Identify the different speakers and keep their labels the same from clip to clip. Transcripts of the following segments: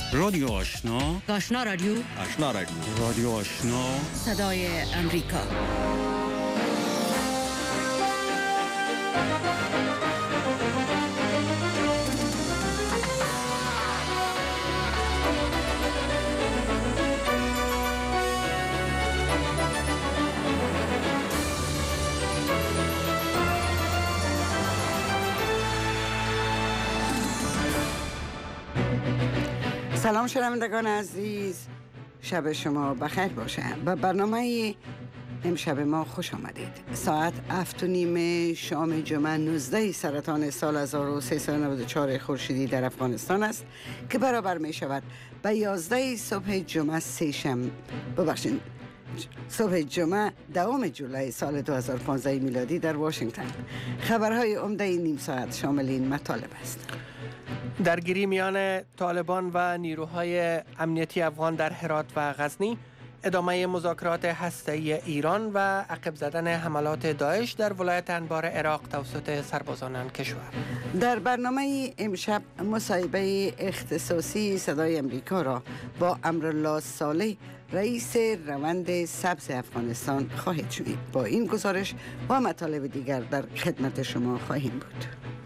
Speaker 1: رادیو آشنا،
Speaker 2: آشنا رادیو،
Speaker 1: آشنا رادیو، رادیو آشنا،
Speaker 2: صدای امریکا.
Speaker 3: سلام شنوندگان عزیز، شب شما بخیر باشه. به برنامه امشب ما خوش آمدید. ساعت 7:30 شام جمعه 19 سرطان سال 1394 خورشیدی در افغانستان است که برابر می شود به 11 صبح جمعه صبح جمعه 2 جولای سال 2015 میلادی در واشنگتن. خبرهای عمده نیم ساعت شامل این مطالب است:
Speaker 4: درگیری میان طالبان و نیروهای امنیتی افغان در هرات و غزنی، ادامه مذاکرات هسته‌ای ایران و عقب زدن حملات داعش در ولایت انبار عراق توسط سربازان آن کشور.
Speaker 3: در برنامه امشب مصاحبه اختصاصی صدای امریکا را با امرالله صالح، رئیس روند سبز افغانستان خواهید شنید. با این گزارش و مطالب دیگر در خدمت شما خواهیم بود.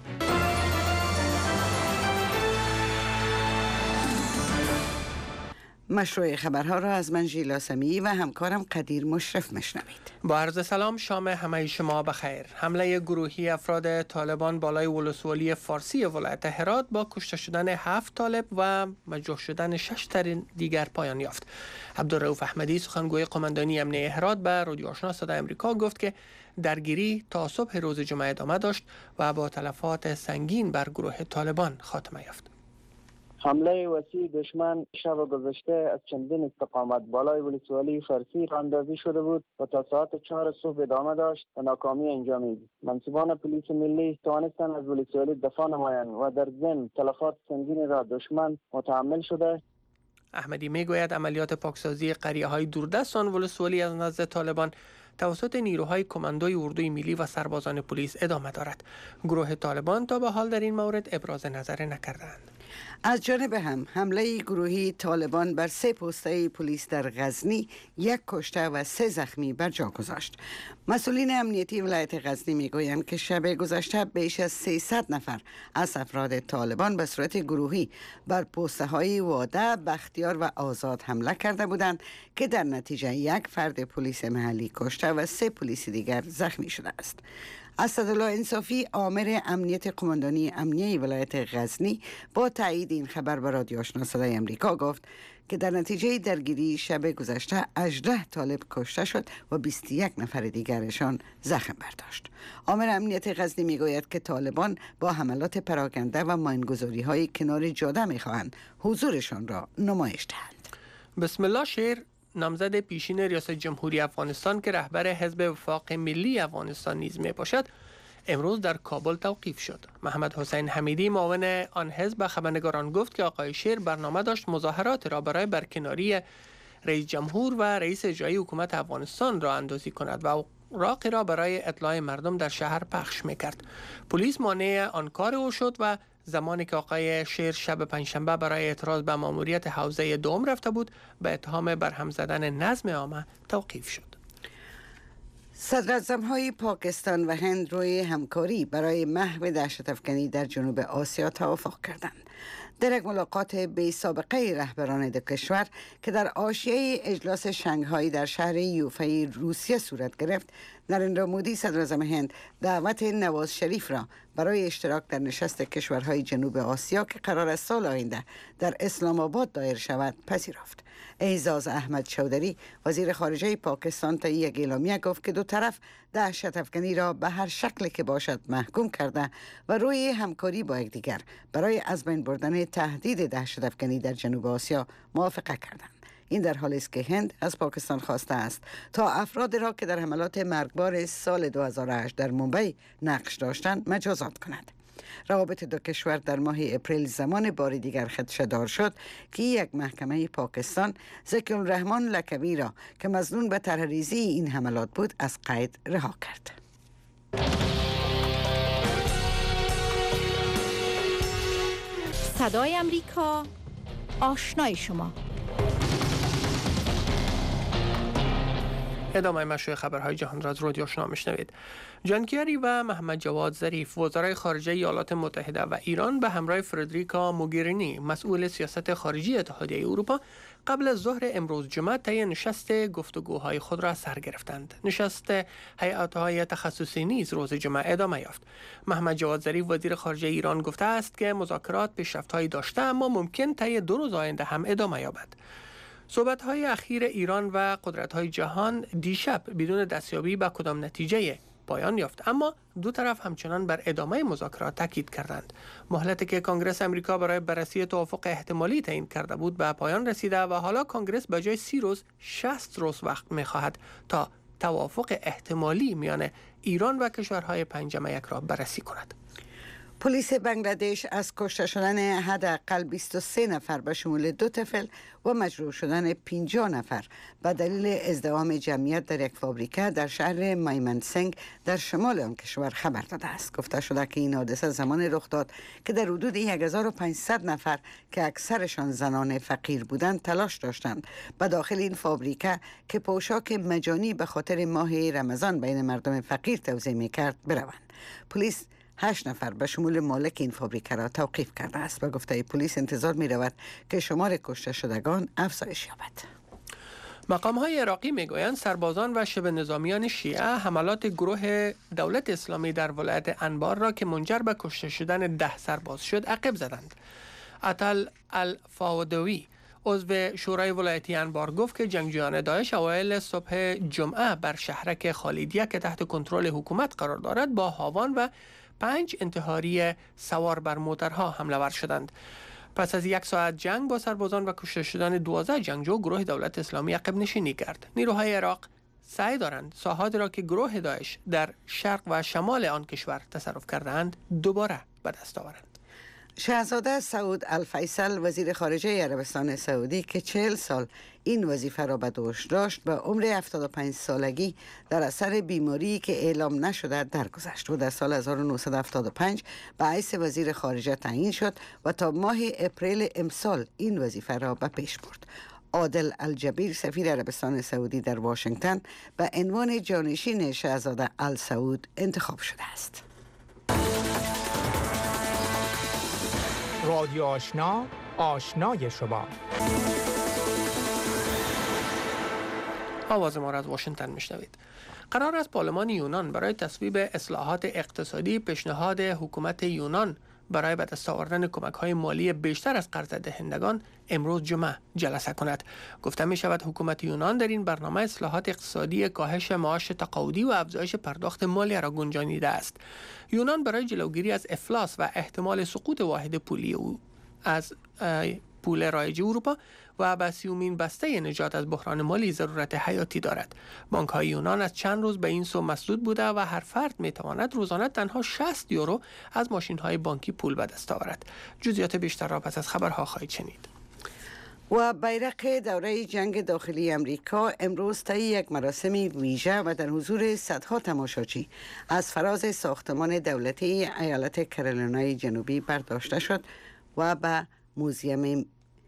Speaker 3: مشروع خبرها را از من ژیلا سمیعی و همکارم قدیر مشرف مشنوید.
Speaker 4: با عرض سلام، شام همه شما بخیر. حمله گروهی افراد طالبان بالای ولسوالی فارسی ولایت هرات با کشته شدن 7 طالب و مجروح شدن 6 تن دیگر پایان یافت. عبدالرؤوف احمدی، سخنگوی قماندانی امنیه هرات، به رادیو آشنا صدای امریکا گفت که درگیری تا صبح روز جمعه ادامه داشت و با تلفات سنگین بر گروه طالبان خاتمه یافت.
Speaker 5: حمله وسیع دشمن شب گذشته از چندین استقامت بالای ولسوالی فارسی راندازی شده بود و تا ساعت 4 صبح ادامه داشت و ناکامی انجامید. منصبان پلیس ملی توانستند از ولسوالی دفاع نمایند و در ضمن تلفات سنگین را دشمن متحمل شده.
Speaker 4: احمدی میگوید عملیات پاکسازی قریه‌های دوردست آن ولسوالی از نزد طالبان توسط نیروهای کماندوی اردوی ملی و سربازان پلیس ادامه دارد. گروه طالبان تا به حال در این مورد ابراز نظر نکردند.
Speaker 3: از جانب هم حمله گروهی طالبان بر 3 پسته پلیس در غزنی 1 کشته و 3 زخمی بر جا گذاشت. مسئولین امنیتی ولایت غزنی میگویند که شب گذشته بیش از 300 نفر از افراد طالبان به صورت گروهی بر پسته های واده، بختیار و آزاد حمله کرده بودند که در نتیجه 1 فرد پلیس محلی کشته و 3 پلیس دیگر زخمی شده است. اسدالله انصافی، آمر امنیت قماندانی امنیه ولایت غزنی، با تایید این خبر به رادیو آشنا صدای امریکا گفت که در نتیجه درگیری شب گذشته 18 طالب کشته شد و 21 نفر دیگرشان زخم برداشت. آمر امنیت غزنی میگوید که طالبان با حملات پراکنده و ماینگذاری‌های کنار جاده میخواهند حضورشان را نمایش دهند.
Speaker 4: بسم الله شیر، نامزد پیشین ریاست جمهوری افغانستان که رهبر حزب وفاق ملی افغانستان نیز می باشد، امروز در کابل توقیف شد. محمد حسین حمیدی، معاون آن حزب، به خبرنگاران گفت که آقای شیر برنامه داشت مظاهرات را برای برکناری رئیس جمهور و رئیس اجرایی حکومت افغانستان راه اندازی کند و اوراقی را برای اطلاع مردم در شهر پخش میکرد. پلیس مانع آن کار او شد و زمانی که آقای شیر شب پنجشنبه برای اعتراض به ماموریت حوزه دوم رفته بود، به اتهام برهم زدن نظم عامه توقیف شد.
Speaker 3: صدراعظم‌های پاکستان و هند روی همکاری برای محو دهشت‌افکنی در جنوب آسیا توافق کردند. در یک ملاقات بی سابقه رهبران دو کشور که در حاشیه اجلاس شانگهای در شهر یوفی روسیه صورت گرفت، نریندرا مودی، صدراعظم هند، دعوت نواز شریف را برای اشتراک در نشست کشورهای جنوب آسیا که قرار است سال آینده در اسلام آباد دایر شود پذیرفت. اعزاز احمد چودری، وزیر خارجه پاکستان، تا یک اعلامیه گفت که دو طرف دهشت‌افکنی را به هر شکلی که باشد محکوم کرده و روی همکاری با یکدیگر برای از بین بردن تهدید دهشت‌افکنی در جنوب آسیا موافقه کردند. این در حالی است که هند از پاکستان خواسته است تا افراد را که در حملات مرگبار سال 2008 در مومبای نقش داشتند مجازات کند. روابط دو کشور در ماه اپریل زمان بار دیگر خدشه‌دار شد که یک محکمه پاکستان ذکی الرحمن لکبی را که مظنون به طرح‌ریزی این حملات بود از قید رها کرد.
Speaker 6: صدای امریکا،
Speaker 2: آشنای شما.
Speaker 4: ادامه مشروع خبرهای جهان را از رادیو آشنا میشنوید. جان کری و محمد جواد ظریف وزرای خارجه ایالات متحده و ایران به همراه فردریکا موگرینی مسئول سیاست خارجی اتحادیه اروپا قبل از ظهر امروز جمعه طی نشست گفتگوهای خود را سر گرفتند. نشست هیئت‌های تخصصی نیز روز جمعه ادامه یافت. محمد جواد ظریف وزیر خارجه ایران گفته است که مذاکرات پیشرفت‌هایی داشته اما ممکن طی 2 روز آینده هم ادامه یابد. صحبت‌های اخیر ایران و قدرت‌های جهان دیشب بدون دستیابی به کدام نتیجه پایان یافت، اما دو طرف همچنان بر ادامه مذاکرات تاکید کردند. مهلتی که کنگره آمریکا برای بررسی توافق احتمالی تعیین کرده بود به پایان رسیده و حالا کنگره به جای 30 روز 60 روز وقت می‌خواهد تا توافق احتمالی میان ایران و کشورهای پنجم یک را بررسی کند.
Speaker 3: پلیس بنگلادش از کشته شدن حداقل 23 نفر به شمول 2 طفل و مجروح شدن 50 نفر به دلیل ازدحام جمعیت در یک فابریکه در شهر مایمنسنگ در شمال آن کشور خبر داده است. گفته شده که این حادثه زمان رخ داد که در حدود 1500 نفر که اکثرشان زنان فقیر بودند تلاش داشتند به داخل این فابریکه که پوشاک مجانی به خاطر ماه رمضان بین مردم فقیر توزیع می‌کرد بروند. پلیس 8 نفر به شمول مالک این فابریکه را توقیف کرده است. به گفته پلیس انتظار می رود که شمار کشته شدگان افزایش یابد.
Speaker 4: مقام‌های عراقی می‌گویند سربازان و شبه نظامیان شیعه حملات گروه دولت اسلامی در ولایت انبار را که منجر به کشته شدن 10 سرباز شد عقب زدند. عطل الفاودوی عضو شورای ولایتی انبار گفت که جنگجویان داعش اوایل صبح جمعه بر شهرک خالیدیه که تحت کنترل حکومت قرار دارد با هاوان و 5 انتحاری سوار بر موترها حمله ور شدند. پس از 1 ساعت جنگ با سربازان و کشته شدن 12 جنگجو، گروه دولت اسلامی عقب نشینی کرد. نیروهای عراق سعی دارند ساحاتی را که گروه داعش در شرق و شمال آن کشور تصرف کردند دوباره به دست آورند.
Speaker 3: شاهزاده سعود الفیصل وزیر خارجه عربستان سعودی که 40 سال این وظیفه را به دوش داشت به عمر 75 سالگی در اثر بیماری که اعلام نشده درگذشت و در سال 1975 به حیث وزیر خارجه تعیین شد و تا ماه اپریل امسال این وظیفه را به پیش برد. عادل الجبیر سفیر عربستان سعودی در واشنگتن به عنوان جانشین شاهزاده ال سعود انتخاب شده است.
Speaker 6: رادیو آشنا، آشنای شما.
Speaker 4: آواز ما را از واشنگتن میشنوید. قرار است پارلمان یونان برای تصویب اصلاحات اقتصادی پیشنهاد حکومت یونان برای به دست آوردن کمک‌های مالی بیشتر از قرض دهندگان امروز جمعه جلسه کند. گفته می شود حکومت یونان در این برنامه اصلاحات اقتصادی کاهش معاش تقاعدی و افزایش پرداخت مالی را گنجانیده است. یونان برای جلوگیری از افلاس و احتمال سقوط واحد پولی او از پول رایج اروپا و به 30مین بسته نجات از بحران مالی ضرورت حیاتی دارد. بانک‌های یونان از چند روز به این سو مسدود بوده و هر فرد می‌تواند روزانه تنها 60 یورو از ماشین‌های بانکی پول به دست آورد. جزئیات بیشتر را پس از خبرها خواهید شنید.
Speaker 3: و بیرق دوره جنگ داخلی امریکا امروز طی یک مراسم ویژه و در حضور صدها تماشاچی از فراز ساختمان دولتی ایالت کارولینای جنوبی برداشته شد و به موزیم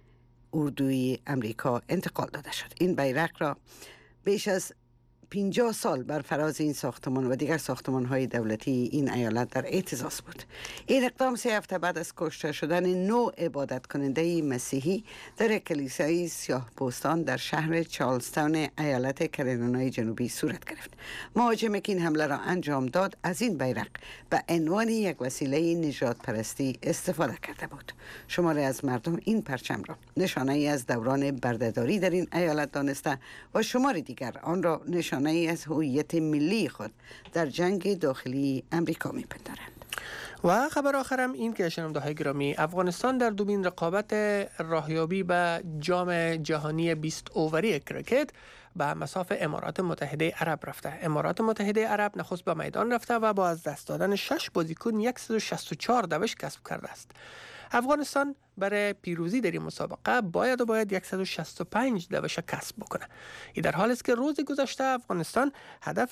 Speaker 3: اردوی امریکا انتقال داده شد. این بیرق را بیش از 50 سال بر فراز این ساختمان و دیگر ساختمان‌های دولتی این ایالت در اعتزاز بود. این اقدام 3 هفته بعد از کشته شدن 9 عبادت کننده مسیحی در کلیسای سیاه‌پوستان در شهر چارلستون ایالت کارولینای جنوبی صورت گرفت. مهاجمی که این حمله را انجام داد از این بیرق به عنوان یک وسیله نجات پرستی استفاده کرده بود. شماری از مردم این پرچم را نشانه ای از دوران بردهداری در این ایالت دانسته و شماری دیگر آن را نشانه ای از هویت ملی خود در جنگ داخلی امریکا می‌پندارند.
Speaker 4: و خبر آخرم این که شنونده‌های گرامی، افغانستان در دومین رقابت راهیابی به جام جهانی 20 اووری کرکت به مصاف امارات متحده عرب رفته. امارات متحده عرب نخست به میدان رفته و با از دست دادن 6 بازیکن 164 دوش کسب کرده است. افغانستان برای پیروزی در این مسابقه باید 165 دوش کسب بکنه. این در حالی است که روز گذشته افغانستان هدف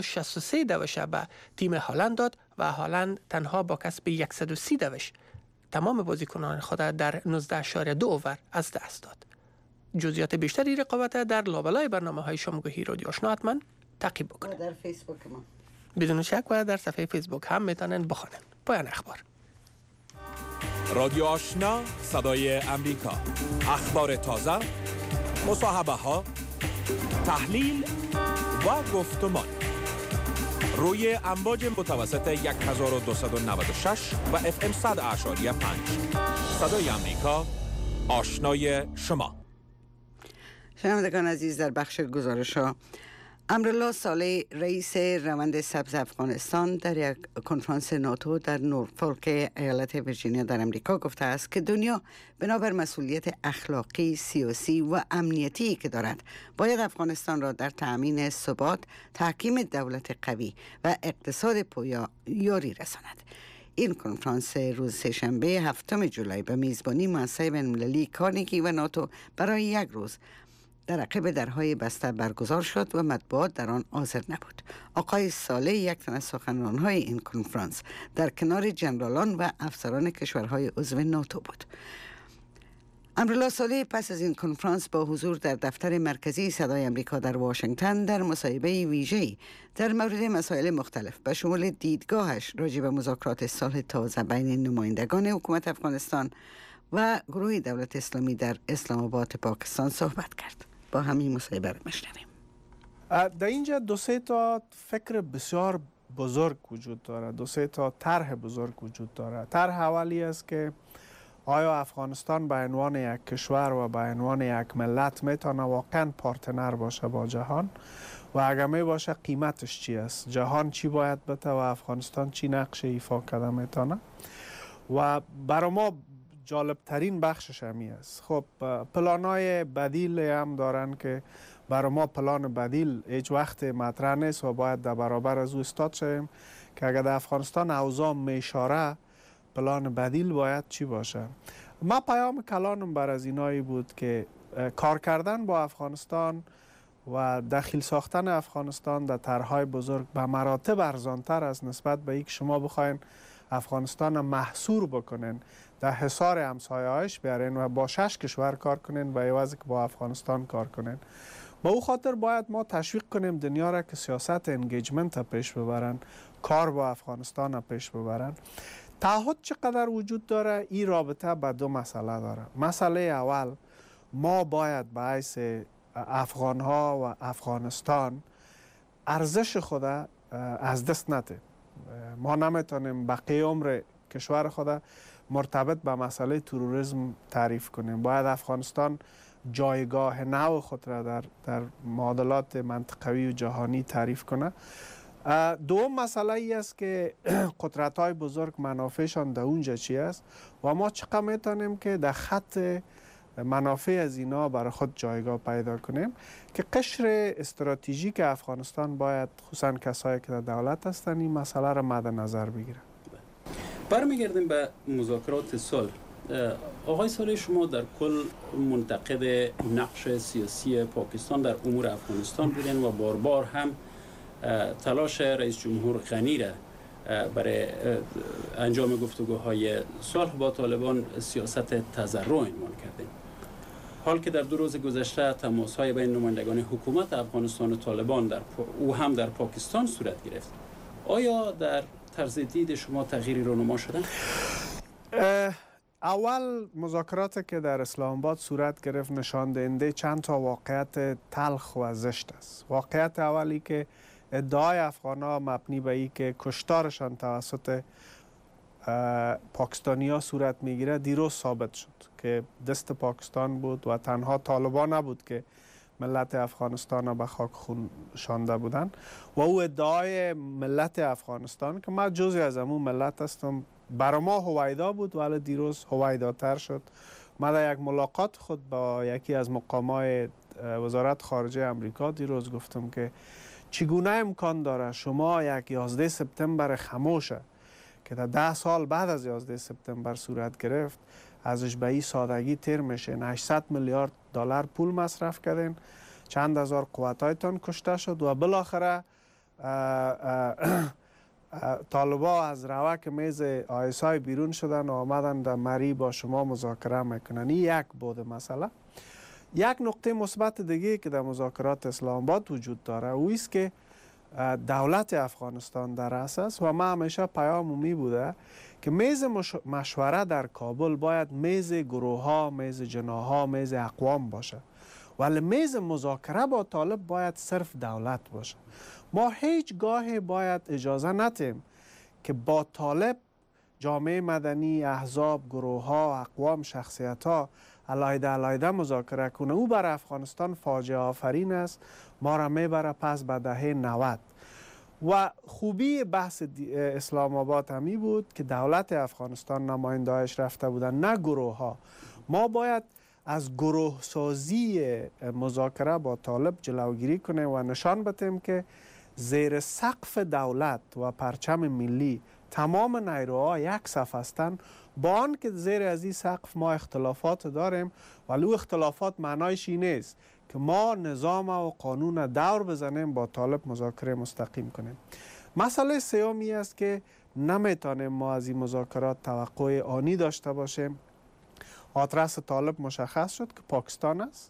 Speaker 4: 163 دوش به تیم هلند داد و هلند تنها با کسب 130 دوش تمام بازیکنان خود در 19.2 اوور از دست داد. جزئیات بیشتری رقابت در لابلای برنامه‌های شامگاهی رادیو آشنا حتما تعقیب بکنید.
Speaker 3: در فیسبوک ما
Speaker 4: بدون شک و در صفحه فیسبوک هم میتونن بخونن. پایان اخبار.
Speaker 7: رادیو آشنا، صدای امریکا. اخبار تازه، مصاحبه ها، تحلیل و گفتمان روی امواج متوسط 1296 و FM 100.5. صدای امریکا، آشنای شما.
Speaker 3: شنوندگان عزیز، در بخش گزارش‌ها، امرالله صالح رئیس روند سبز افغانستان در یک کنفرانس ناتو در نورفولک ایالت ویرجینیا در امریکا گفته است که دنیا بنابر مسئولیت اخلاقی، سیاسی و امنیتی که دارد باید افغانستان را در تأمین ثبات، تحکیم دولت قوی و اقتصاد پویا یاری رساند. این کنفرانس روز سه‌شنبه 7 جولای به میزبانی مؤسسه بین‌المللی کارنگی و ناتو برای یک روز در عقب درهای بسته برگزار شد و مطبوعات در آن حاضر نبود. آقای صالح یک تن از سخنران‌های این کنفرانس در کنار جنرالان و افسران کشورهای عضو ناتو بود. امرالله صالح پس از این کنفرانس با حضور در دفتر مرکزی صدای امریکا در واشنگتن در مصاحبه ویژه‌ای در مورد مسائل مختلف به شمول دیدگاهش راجع به مذاکرات صلح تازه بین نمایندگان حکومت افغانستان و گروه دولت اسلامی در اسلام آباد پاکستان صحبت کرد. با همین مصاحبه رو میشنویم.
Speaker 8: در اینجا دو سه تا فکر بسیار بزرگ وجود داره، دو سه تا طرح بزرگ وجود داره. طرح اولی است که آیا افغانستان به عنوان یک کشور و به عنوان یک ملت میتونه واقعا پارتنر باشه با جهان و اگر می باشه قیمتش چی است؟ جهان چی باید بده و افغانستان چی نقش ایفا کرده میتونه؟ و برای ما جالب ترین بخشش همی است. خب پلانای بدیل هم دارن که برای ما پلان بدیل هیچ وقت مطرح نیست و باید در برابر از او استاد شویم که اگر در افغانستان اوضاع میشاره پلان بدیل باید چی باشه. ما پیام کلانم بر از اینایی بود که کار کردن با افغانستان و داخل ساختن افغانستان در طرحهای بزرگ به مراتب ارزانتر است نسبت به اینکه شما بخواین افغانستان محصور بکنین در حصار همسایه‌اش بیارین و با 6 کشور کار کنین و عوض که با افغانستان کار کنین. با او خاطر باید ما تشویق کنیم دنیا را که سیاست انگیجمنت پیش ببرن، کار با افغانستان پیش ببرن. تعهد چقدر وجود داره؟ این رابطه به دو مسئله داره. مسئله اول، ما باید به حیث افغانها و افغانستان ارزش خود از دست ندیم. ما نمیتونیم بقیه عمر کشور خود مرتبط به مسئله تروریسم تعریف کنیم. باید افغانستان جایگاه نو خود را در معادلات منطقوی و جهانی تعریف کنه. دوم مسئله ای است که قدرت‌های بزرگ منافعشان در اونجا چی است و ما چقدر میتونیم که در خط منافع از اینا برای خود جایگاه پیدا کنیم که قشر استراتژیک افغانستان باید خصوصا کسایی که در دولت هستن این مسئله را مد نظر بگیرن.
Speaker 1: برمیگردیم به مذاکرات صلح. آقای صالح، شما در کل منتقد نقش سیاسی پاکستان در امور افغانستان بودین و بار بار هم تلاش رئیس جمهور غنی را برای انجام گفتگوهای صلح با طالبان سیاست تضرع عنوان کردین. حال که در 2 روز گذشته تماس‌های بین نمایندگان حکومت افغانستان و طالبان او هم در پاکستان صورت گرفت. آیا در طرز دید شما تغییری رونما شده؟
Speaker 8: اول مذاکراتی که در اسلام آباد صورت گرفت نشان دهنده چند تا واقعیت تلخ و زشت است. واقعیت اولی که ادعای افغان‌ها مبنی به این که کشتارشان توسط پاکستانی‌ها صورت میگیره دیروز ثابت شد که دست پاکستان بود و تنها طالبان نبود که ملت افغانستان را به خاک خون شانده بودند و او ادعای ملت افغانستان که من جزئی از همون ملت هستم برای ما هویدا بود ولی دیروز هویداتر شد. من در یک ملاقات خود با یکی از مقامای وزارت خارجه امریکا دیروز گفتم که چگونه امکان داره شما یک 11 سپتامبر خاموشه که در 10 سال بعد از 11 سپتامبر صورت گرفت ازش به این سادگی تیر میشین، 800 میلیارد دلار پول مصرف کردین، چند هزار قوتایتان کشته شد و بالاخره طالبا از روک میز آیسای بیرون شدن و آمدن در مری با شما مذاکره میکنن. این یک بود مسئله. یک نقطه مثبت دیگه که در مذاکرات اسلام آباد وجود داره او است که دولت افغانستان در رأس است و ما همیشه پیام می بوده که میز مشوره در کابل باید میز گروه ها، میز جناح ها، میز اقوام باشه، ولی میز مذاکره با طالب باید صرف دولت باشه. ما هیچ گاهی باید اجازه ندیم که با طالب جامعه مدنی، احزاب، گروه ها، اقوام، شخصیت ها علیحده مذاکره کنه. او بر افغانستان فاجعه آفرین است، ما را میبره پس به دهه 90. و خوبی بحث اسلام آباد همی بود که دولت افغانستان نماینده‌اش رفته بودن، نه گروه ها. ما باید از گروه سازی مذاکره با طالب جلوگیری کنیم و نشان بدیم که زیر سقف دولت و پرچم ملی تمام نیروها یک صف هستند، با آن که زیر از این سقف ما اختلافات داریم، ولی او اختلافات معنایش این نیست که ما نظام و قانون دور بزنیم با طالب مذاکره مستقیم کنیم. مسئله سومی است که نمیتونیم ما از این مذاکرات توقع آنی داشته باشیم. آدرس طالب مشخص شد که پاکستان است،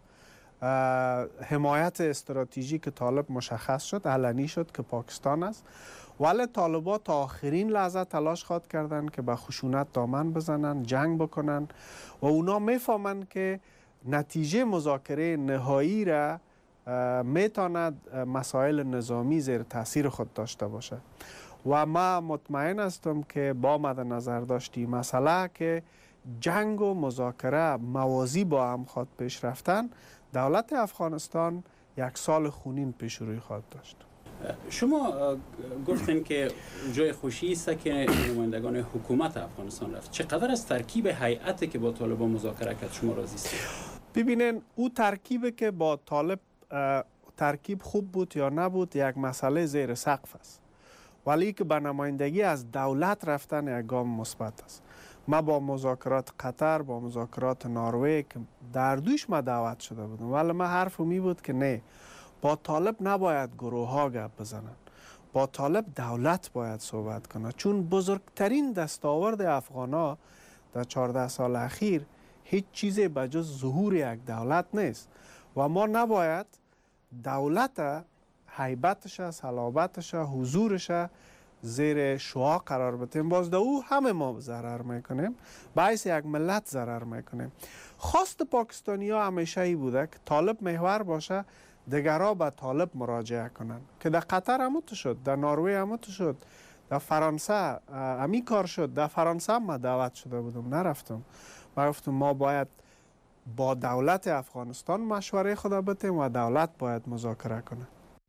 Speaker 8: حمایت استراتژیک طالب مشخص شد، علنی شد که پاکستان است، ولی طالبا تا آخرین لحظه تلاش خواد کردن که به خشونت دامن بزنن، جنگ بکنن و اونا میفهمن که نتیجه مذاکره نهایی را میتواند مسائل نظامی زیر تاثیر خود داشته باشه. و ما مطمئن هستم که با مد نظر داشتی مسئله که جنگ و مذاکره موازی با هم خواد پیش رفتن، دولت افغانستان یک سال خونین پیش روی خواهد داشت.
Speaker 1: شما گفتین که جای خوشی است که نمایندگان حکومت افغانستان رفت. چقدر از ترکیب هیئتی که با طالبان مذاکره کرد شما راضی هستید؟
Speaker 8: ببینین او ترکیبی که با طالب ترکیب خوب بود یا نبود یک مسئله زیر سقف است، ولی که به نمایندگی از دولت رفتن یک گام مثبت است. ما با مذاکرات قطر، با مذاکرات نروژ در دوش ما دعوت شده بودم، ولی ما حرف می بود که نه، با طالب نباید گروه ها گپ بزنن، با طالب دولت باید صحبت کنه، چون بزرگترین دستاورد افغانا در 14 سال اخیر هیچ چیزی به جز ظهور یک دولت نیست و ما نباید دولت هیبتش، صلابتش، حضورش زیر شعاع قرار بدیم. باز در او همه ما ضرر میکنیم، باعث یک ملت ضرر میکنیم. خواست پاکستانی ها همیشه ای بوده که طالب محور باشه، دیگرها به طالب مراجعه کنن، که در قطر همون شد، در نروژ همون شد، در فرانسه همی کار شد. در فرانسه ما دعوت شده بودم، نرفتم. ما گفتم ما باید با دولت افغانستان مشوره خدا بدیم و دولت باید مذاکره کنه.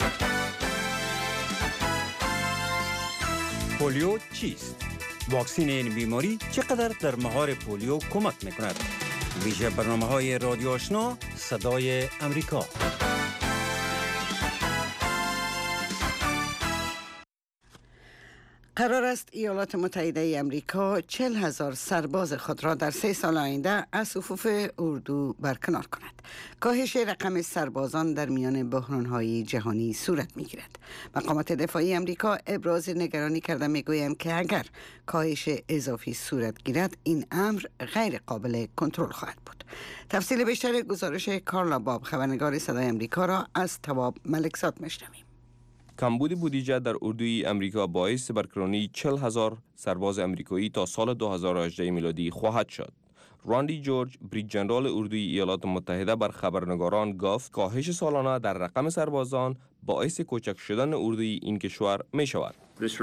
Speaker 9: پولیو چیست؟ واکسین این بیماری چقدر در مهار پولیو کمک میکند؟ ویژه برنامه‌های رادیو آشنا صدای امریکا.
Speaker 3: قرار است ایالات متحده ای امریکا 40,000 سرباز خود را در 3 سال آینده از صفوف اردو برکنار کند. کاهش رقم سربازان در میان بحران‌های جهانی صورت می‌گیرد. مقامات دفاعی امریکا ابراز نگرانی کرده می‌گویند که اگر کاهش اضافی صورت گیرد، این امر غیر قابل کنترل خواهد بود. تفصیل بیشتر گزارش کارلا باب، خبرنگار صدای امریکا، را از تواب ملکزاد می‌شنویم.
Speaker 10: کمبود بودجه در اردوی امریکا باعث برکناری 40,000 سرباز امریکایی تا سال 2018 میلادی خواهد شد. راندی جورج، بریگادیر ژنرال اردوی ایالات متحده، بر خبرنگاران گفت کاهش سالانه در رقم سربازان باعث کوچک شدن اردوی این کشور می شود.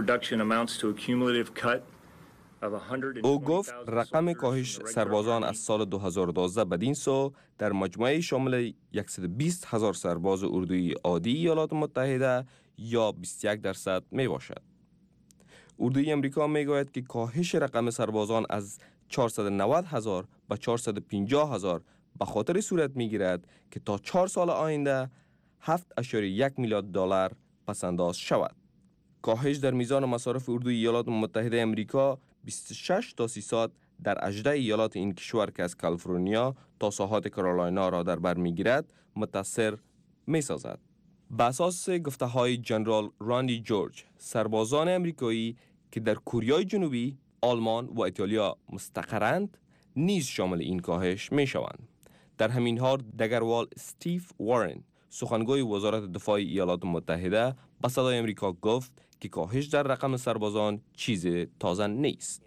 Speaker 10: او گفت رقم کاهش سربازان از سال 2012 بدین سو در مجموعه شامل 120,000 سرباز اردوی عادی ایالات متحده یا 21% می باشد. اردوی امریکا می گوید که کاهش رقم سربازان از 490,000 به 450,000 به خاطر صورت می گیرد که تا 4 سال آینده 7.1 میلیارد دلار پسنداز شود. کاهش در میزان مصارف اردوی ایالات متحده امریکا 26 تا 30% در 18 ایالات این کشور که از کالیفرنیا تا ساحات کارولاینا را در بر میگیرد متاثر می سازد. به اساس گفته‌های جنرال راندی جورج، سربازان امریکایی که در کره جنوبی، آلمان و ایتالیا مستقرند نیز شامل این کاهش می شوند. در همین حال دگروال استیو وارن، سخنگوی وزارت دفاع ایالات متحده، به صدای امریکا گفت که کاهش در رقم سربازان چیز تازه نیست.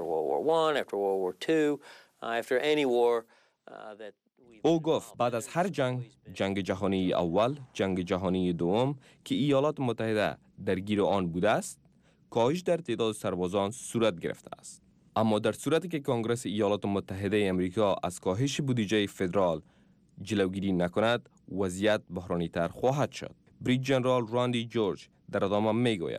Speaker 10: او گفت بعد از هر جنگ جهانی اول، جنگ جهانی دوم که ایالات متحده درگیر آن بوده است، کاهش در تعداد سربازان صورت گرفته است. اما در صورتی که کنگره ایالات متحده امریکا از کاهش بودجه فدرال جلوگیری نکند، وضعیت بحرانی تر خواهد شد. بریگادیر جنرال راندی جورج در ادامه میگوید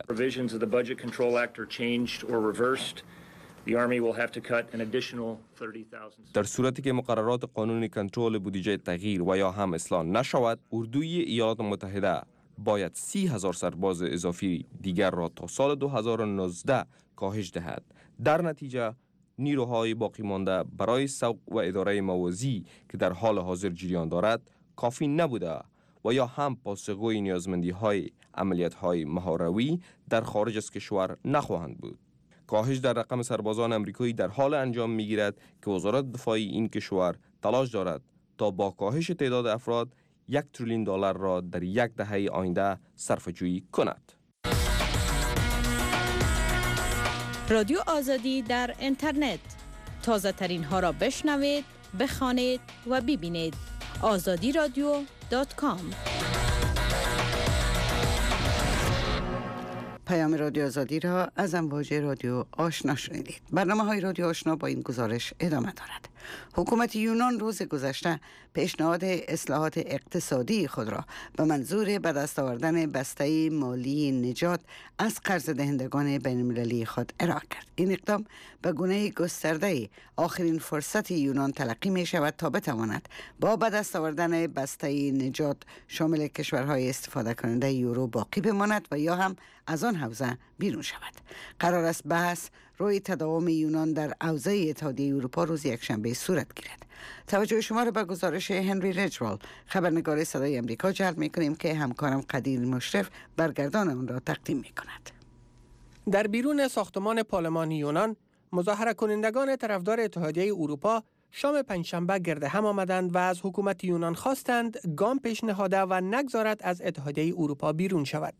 Speaker 10: در صورتی که مقررات قانون کنترل بودجه تغییر و یا هم اصلاح نشود، اردوی ایالات متحده باید 30,000 سرباز اضافی دیگر را تا سال 2019 کاهش دهد. در نتیجه نیروهای باقی مانده برای سوق و اداره موازی که در حال حاضر جریان دارد کافی نبوده و یا هم پاسخگوی نیازمندی‌های عملیات‌های مهاروی در خارج از کشور نخواهند بود. کاهش در رقم سربازان امریکایی در حال انجام می‌گیرد که وزارت دفاع این کشور تلاش دارد تا با کاهش تعداد افراد $1 تریلیون را در یک دهه آینده صرفه‌جویی کند.
Speaker 2: رادیو آزادی در اینترنت، تازه ترین ها را بشنوید، بخوانید و ببینید. azadiradio.com.
Speaker 3: پیام رادیو آزادی را از امواج رادیو آشنا شنیدید. برنامه‌های رادیو آشنا با این گزارش ادامه دارد. حکومت یونان روز گذشته پیشنهاد اصلاحات اقتصادی خود را به منظور به دست آوردن بسته مالی نجات از قرض دهندگان بین المللی خود ارائه کرد. این اقدام به گونه گسترده آخرین فرصت یونان تلقی می شود تا بتواند با به دست آوردن بسته نجات شامل کشورهای استفاده کننده یورو باقی بماند و یا هم از آن حوزه بیرون شود. قرار است بحث روی تداوم یونان در حوزه اتحادیه اروپا روز یکشنبه صورت گیرد. توجه شما را به گزارش هنری رجوال، خبرنگار صدای امریکا جلب می‌کنیم که همکارم قدیر مشرف برگردان آن را تقدیم می‌کند.
Speaker 4: در بیرون ساختمان پارلمان یونان، مظاهره کنندگان طرفدار اتحادیه اروپا شام پنجشنبه گرد هم آمدند و از حکومت یونان خواستند گام پیش نهاده و نگذارد از اتحادیه اروپا بیرون شود.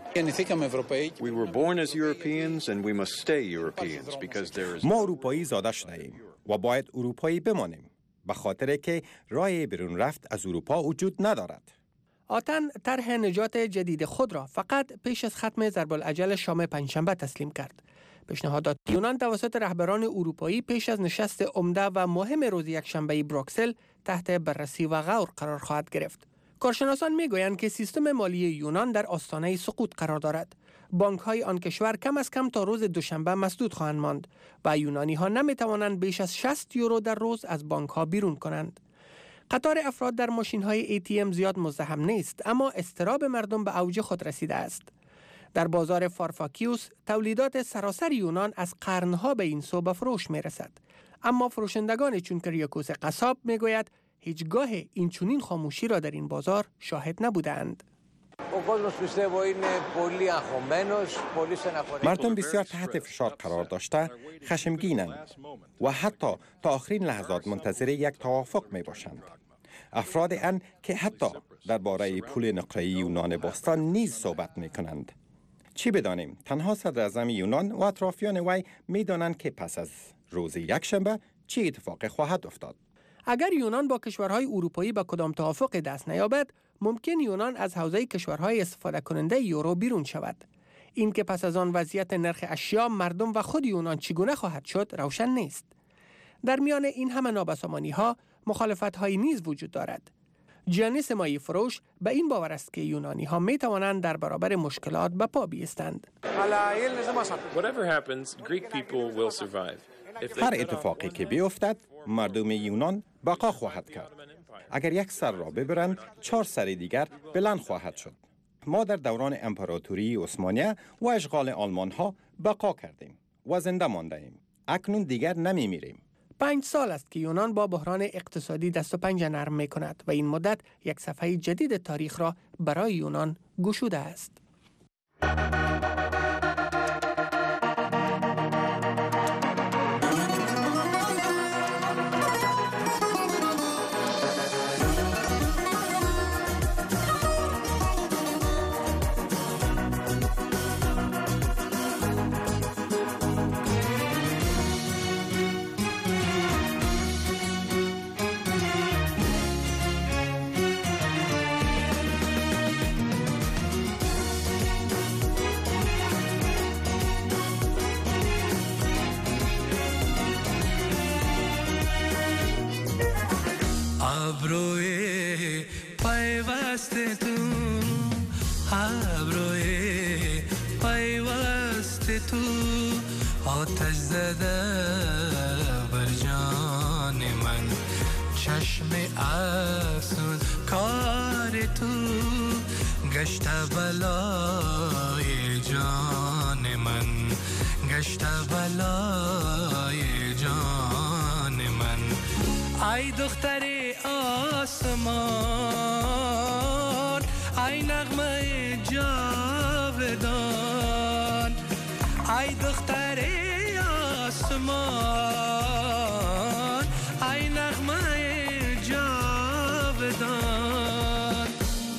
Speaker 11: ما اروپایی زاده شده ایم و باید اروپایی بمانیم، به خاطر که راه بیرون رفت از اروپا وجود ندارد.
Speaker 4: آتن طرح نجات جدید خود را فقط پیش از ختم ضرب العجل شام پنجشنبه تسلیم کرد. پیشنهادات یونان توسط رهبران اروپایی پیش از نشست عمده و مهم روز یکشنبه بروکسل تحت بررسی و غور قرار خواهد گرفت. کارشناسان میگویند که سیستم مالی یونان در آستانه سقوط قرار دارد. بانک‌های آن کشور کم از کم تا روز دوشنبه مسدود خواهند ماند و یونانی‌ها نمی‌توانند بیش از 60 یورو در روز از بانک‌ها بیرون کنند. قطار افراد در ماشین‌های ATM زیاد مزدحم نیست، اما اضطراب مردم به اوج خود رسیده است. در بازار فارفاکیوس تولیدات سراسر یونان از قرنها به این سو به فروش می‌رسد. اما فروشندگان چون کریاکوس قصاب میگوید هیچگاه این چنین خاموشی را در این بازار شاهد نبودند.
Speaker 11: مردم بسیار تحت فشار قرار داشته خشمگینند و حتی تا آخرین لحظات منتظر یک توافق می باشند. افراد ان که حتی درباره پول نقره‌ای یونان باستان نیز صحبت می کنند. چی بدانیم؟ تنها صدر اعظم یونان و اطرافیان وی می دانند که پس از روز یکشنبه چی اتفاق خواهد افتاد.
Speaker 4: اگر یونان با کشورهای اروپایی به کدام توافق دست نیابد، ممکن یونان از حوزه کشورهای استفاده کننده یورو بیرون شود. این که پس از آن وضعیت نرخ اشیا، مردم و خود یونان چگونه خواهد شد روشن نیست. در میان این همه نابسامانی‌ها مخالفت‌هایی نیز وجود دارد. جیانی سمایی فروش به این باور است که یونانی‌ها می‌توانند در برابر مشکلات به پا بیستند.
Speaker 11: هر اتفاقی که بیفتد، مردم یونان بقا خواهد کرد. اگر یک سر را ببرند، 4 سر دیگر بلند خواهد شد. ما در دوران امپراتوری عثمانیه و اشغال آلمان ها بقا کردیم و زنده مانده ایم. اکنون دیگر نمی میریم.
Speaker 4: 5 سال است که یونان با بحران اقتصادی دست و پنجه نرم می کند و این مدت یک صفحه جدید تاریخ را برای یونان گشوده است.
Speaker 12: ابروی پیوست تو، ابروی پیوست تو، آتش زده بر جان من، چشم افسون کار تو، گشت بلای جان من، گشت بلای جان من. ای دختر آسمان، ای نغمه جاودان، ای دختر آسمان، ای نغمه جاودان.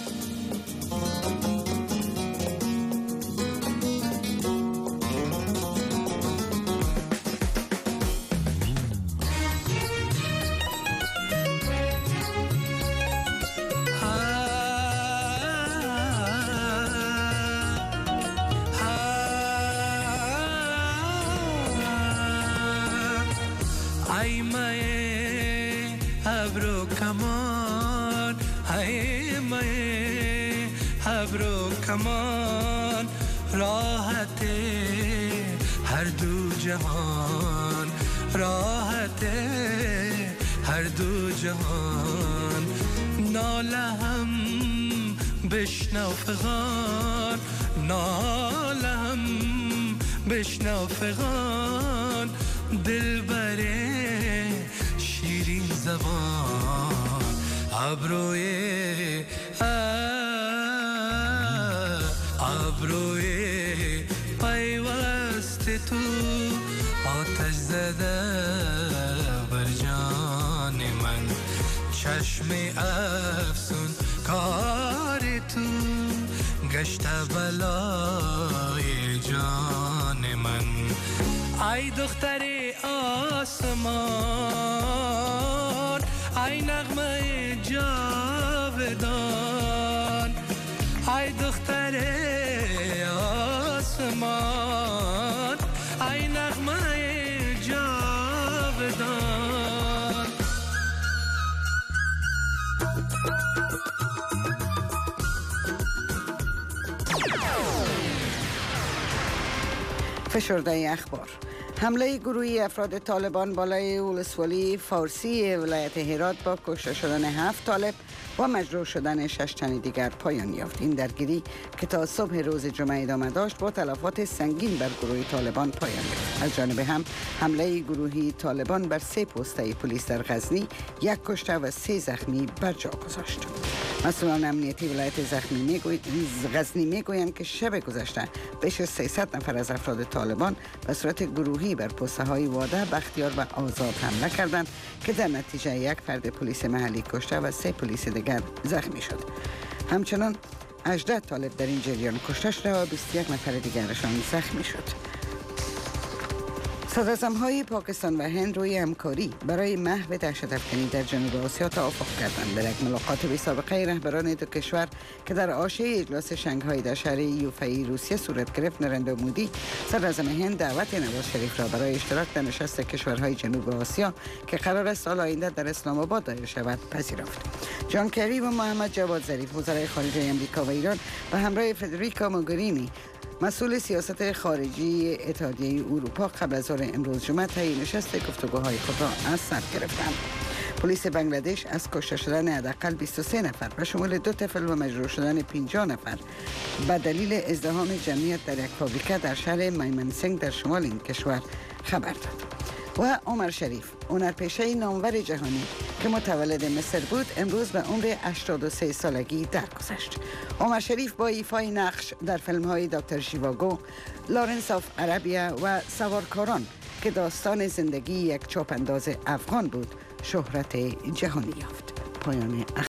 Speaker 12: ای مای ابرو کمان، ای مای ابرو کمان، راحت هر دو جهان، راحت هر دو جهان. ناله هم بشنو فغان، ناله هم بشنو فغان، دل بره شیرین زبان. ابروی ابروی پیوست تو، آتش زده بر جان من، چشم افسون کار تو، گشت بلای جان من. ای دختر آسمان، ای نغمه جاودان، ای دختر آسمان، ای نغمه جاودان.
Speaker 3: فشرده اخبار. حمله گروهی افراد طالبان بالای ولسوالی فارسی ولایت هرات با کشته شدن 7 طالب و مجروح شدن 6 تن دیگر پایان یافت. این درگیری که تا صبح روز جمعه ادامه داشت با تلفات سنگین بر گروه طالبان پایان یافت. از جانب هم حمله گروهی طالبان بر 3 پسته پلیس در غزنی 1 کشته و 3 زخمی بر جا گذاشت. مسئولان امنیتی ولایت غزنی میگویند که شب گذشته بیش از 300 نفر از افراد طالبان به صورت گروهی بر پسته های واده، بختیار و آزاد حمله کردند که در نتیجه 1 فرد پلیس محلی کشته و 3 پلیس دیگر زخمی شد. همچنان 18 طالب در این جریان کشته شده و 21 نفر دیگرشان زخمی شد. صدراعظم‌های پاکستان و هند روی همکاری برای محو دهشت‌افکنی در جنوب آسیا توافق کردند. در یک ملاقات بی سابقه رهبران دو کشور که در حاشیه اجلاس شانگهای در شهر یوفئی روسیه صورت گرفت، نریندرا مودی صدراعظم هند دعوت نواز شریف را برای اشتراک در نشست کشورهای جنوب آسیا که قرار است سال آینده در اسلام آباد دایر شود پذیرفت. جان کری و محمد جواد ظریف وزرای خارجه آمریکا و ایران به همراه فدریکا موگرینی مسئول سیاست خارجی اتحادیه اروپا قبل از ظهر امروز جمعه طی نشست گفتگوهای خود را از سر گرفتند. پلیس بنگلادش از کشته شدن حداقل 23 نفر به شمول 2 طفل و مجروح شدن 50 نفر به دلیل ازدحام جمعیت در یک فابریکه در شهر میمنسینگ در شمال این کشور خبر داد. و عمر شریف، هنرپیشه نامور جهانی که متولد مصر بود، امروز به عمر 83 سالگی درگذشت. عمر شریف با ایفای نقش در فیلم‌های دکتر ژیواگو، لارنس آف عربیا و سوارکاران که داستان زندگی یک چاپانداز افغان بود، شهرت جهانی یافت. پایان